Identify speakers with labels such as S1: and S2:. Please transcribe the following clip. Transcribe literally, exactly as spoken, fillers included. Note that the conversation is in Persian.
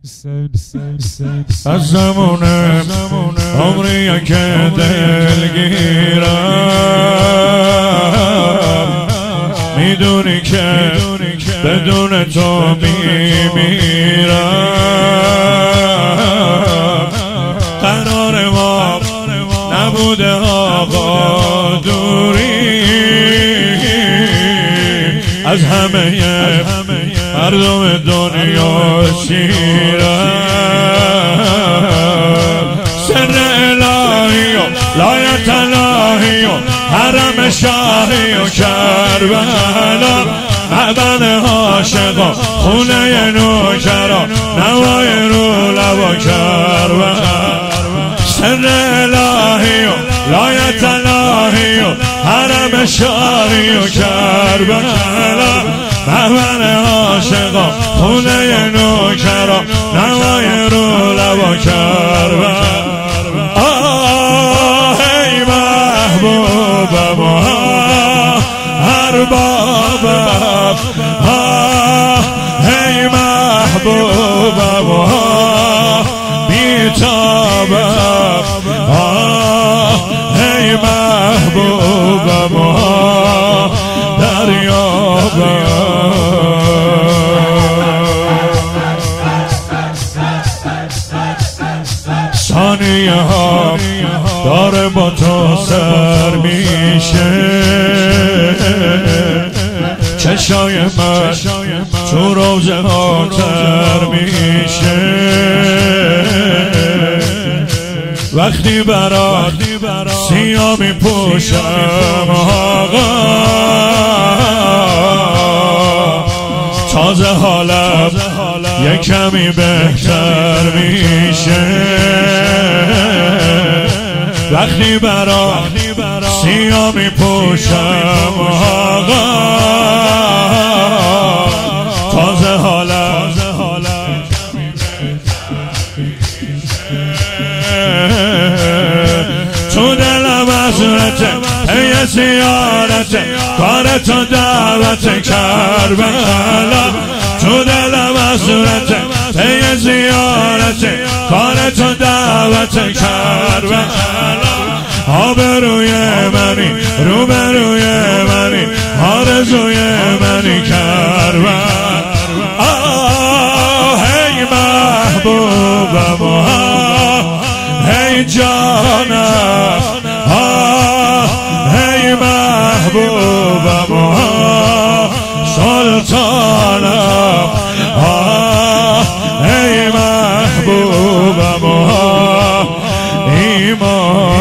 S1: از زمونه عمریه که دلگیرم، میدونی که بدون تو میمیرم. قرار ما نبوده آقا دوری، از همه مردم دنیا شیرم. سر الهی و لایت الهی و حرم شاهی و کربلا، معبد عاشقا خونه نوکرا، نوای رو لبا کربلا. سر الهی و لایت الهی و حرم شاهی و کربلا، معبد عاشقا خونه نوکرا، نوای رو لبا کربلا. آه ای محبوبم هر بابم، آه ای محبوبم بیتابم، آه ای محبوبم دریابم. ثانیه ها داره با تو سر میشه، چشای من تو روزه ها تر میشه. وقتی برات سیاه میپوشم آقا، تازه حالم یک کمی بهتر میشه. وقتی برات سیاه میپوشم آقا، تازه حالم تو دلم حسرته ای زیارته، کار تو دعوت کربلا. تو دلم حسرته ای زیارته، کار تو دعوت کربلا. آبروی منی روبروی منی، آرزوی منی کربلا. آه ای محبوبم ای جانم، آه ای محبوبم سلطانم، آه ای محبوبم ایمان.